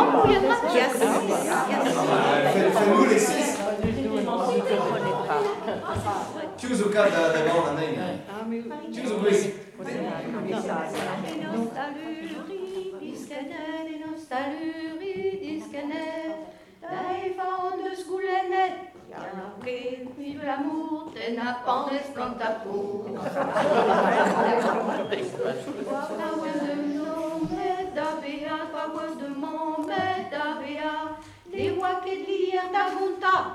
Fais-nous les 6. Chiuso da gonna chiuso questo. Vive l'amour, t'es n'a pas d'escantapo. De mon des voix qui dire d'agunta.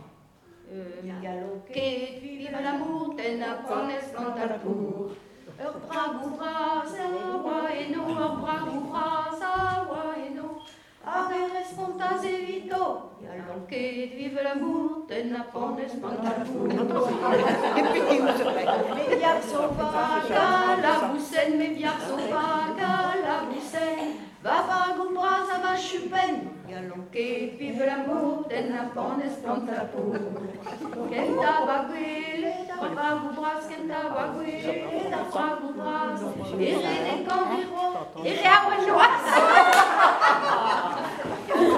Che vive l'amour, t'es n'a pas d'escantapo. Bravoura, sawa et no, bravoura, sawa et no. Arre respontas evito, che vive l'amour, te n'a pas d'espantapo. Mes viacs sauvages à la boussenne, mes viacs sauvages à la boussenne. Va goubra, ça va chupen, che vive l'amour, te n'a pas d'espantapo. Kenta baguele, va goubras, kenta baguele, va goubras, et rene cambiro, et réawanoise.